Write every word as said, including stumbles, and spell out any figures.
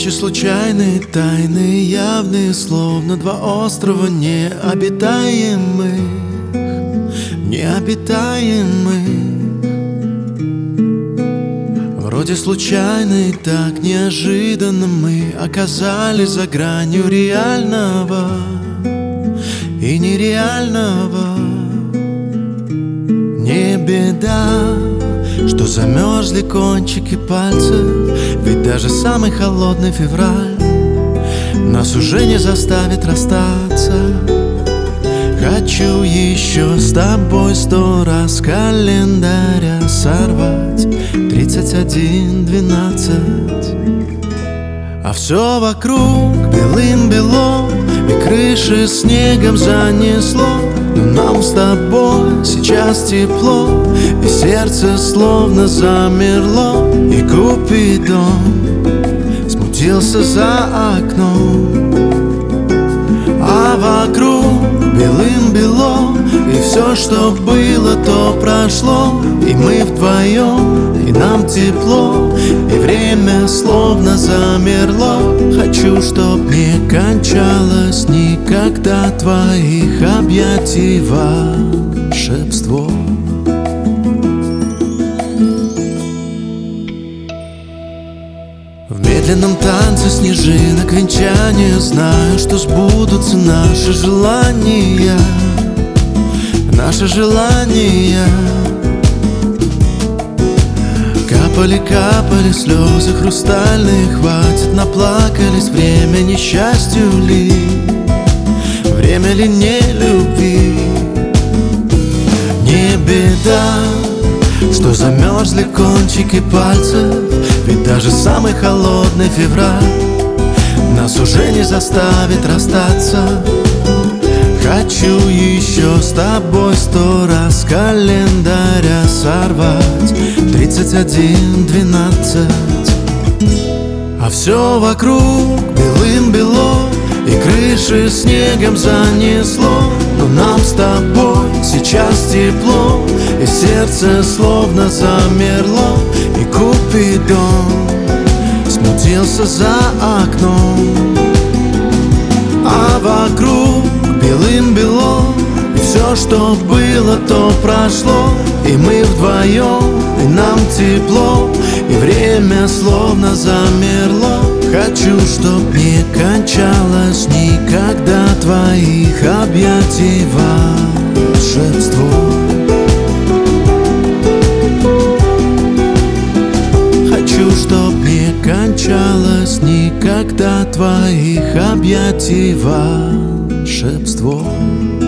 Встречи случайные, тайные, явные, словно два острова необитаемых, необитаемых. Вроде случайно и так неожиданно мы оказались за гранью реального и нереального. Не беда, что замерзли кончики пальцев, ведь даже самый холодный февраль нас уже не заставит расстаться. Хочу еще с тобой сто раз календаря сорвать тридцать один двенадцать. А все вокруг белым-бело, и крыши снегом занесло. Но нам с тобой сейчас тепло, и сердце словно замерло. И Купидон смутился за окном, а вокруг белым-бело, и все, что было, то прошло. И мы вдвоем, и нам тепло, и время словно замерло. Хочу, чтоб не кончалось никогда твоих объятий волшебство. В медленном танце снежинок венчания знаю, что сбудутся наши желания, наши желания. Капали, капали слезы хрустальные, хватит, наплакались. Время несчастью ли, время ли не любви? Не беда, что замерзли кончики пальцев, ведь даже самый холодный февраль нас уже не заставит расстаться. Хочу еще с тобой сто раз календаря сорвать тридцать один двенадцать. А все вокруг белым-бело, и крыши снегом занесло. Но нам с тобой сейчас тепло, и сердце словно замерло. И Купидон смутился за окном, а вокруг белым-бело, и все, что было, то прошло. И мы вдвоем, и нам тепло, и время словно замерло. Хочу, чтоб не кончалось никогда твоих объятий волшебство. Хочу, чтоб не кончалось никогда твоих объятий волшебство.